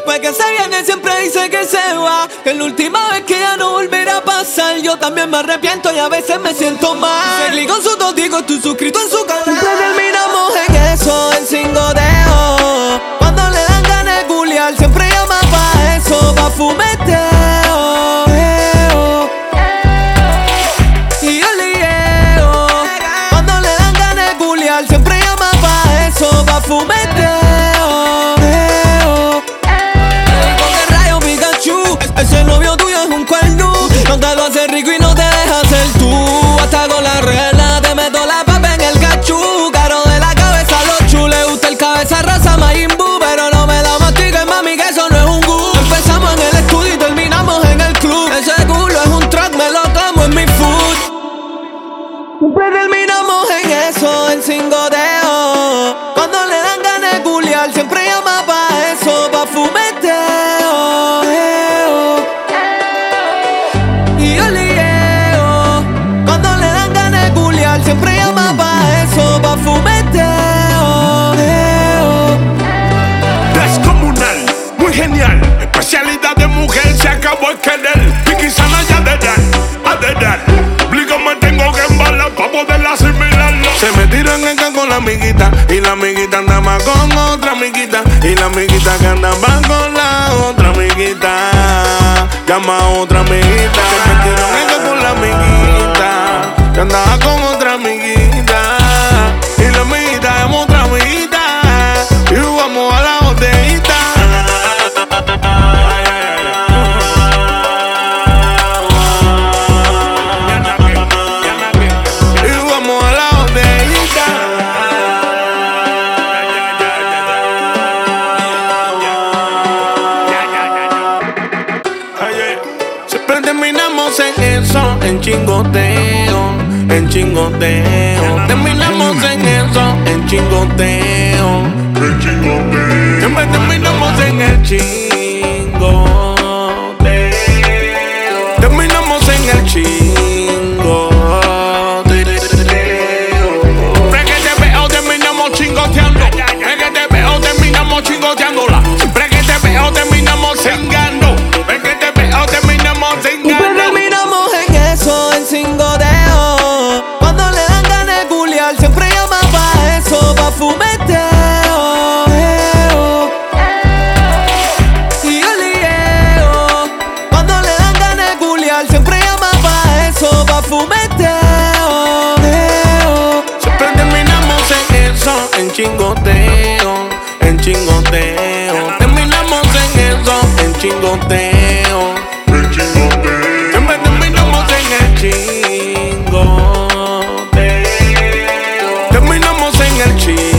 Después que se viene siempre dice que se va, que la última vez que ya no volverá a pasar. Yo también me arrepiento y a veces me siento mal. Segui con su todigo, estoy suscrito en su canal. Siempre terminamos en eso, en sin godeo. Cuando le dan ganas de culiar, siempre llama pa' eso, pa' fumeteo. Y yo le llego. Cuando le dan ganas de culiar, siempre llama pa' eso, pa' fumeteo. Ese novio tuyo es un cuerno, no te lo hace rico y no te deja ser tú. Hasta con la regla te meto la papa en el cachú. Caro de la cabeza a los chu, le gusta el cabeza raza Majin Buu, pero no me la mastiques, mami, que eso no es un gu. Empezamos en el estudio y terminamos en el club. Ese culo es un track, me lo como en mi food. Siempre terminamos en eso, en sin godeo. Cuando le dan ganas de culiar, siempre llama pa' eso, pa' fumeteo. Siempre llama pa' eso, pa' fumeteo. Descomunal, muy genial. Especialidad de mujer, se acabó el querer. Piqui sana ya de dar. Obligo me tengo que embalar pa' poder asimilarlo. Se me tiró en el can con la amiguita, y la amiguita andaba con otra amiguita, y la amiguita que andaba con la otra amiguita. Llama a otra amiguita. Se me tiró en el can con la amiguita, que andaba con otra amiguita, y la amiguita es otra amiguita, y jugamos a la botellita. Y jugamos a la botellita. Siempre terminamos en eso, en chingoteo. En chingoteo, terminamos en eso, en chingoteo. Siempre terminamos en el chingoteo. Terminamos en el chingoteo. Siempre que te veo terminamos chingoteando. Siempre que te veo terminamos chingoteándola. Siempre que te veo terminamos cingando. Siempre que te veo terminamos cingando. Siempre terminamos en eso, en sin godeo. Siempre llama pa' eso, pa' fumeteo. Y yo le llego. Cuando le dan ganas de culiar, siempre llama pa' eso, pa' fumeteo. Siempre terminamos en eso, en chingoteo. En chingoteo. Terminamos en eso, en chingoteo. Siempre terminamos en el chingoteo. Terminamos en el chingoteo.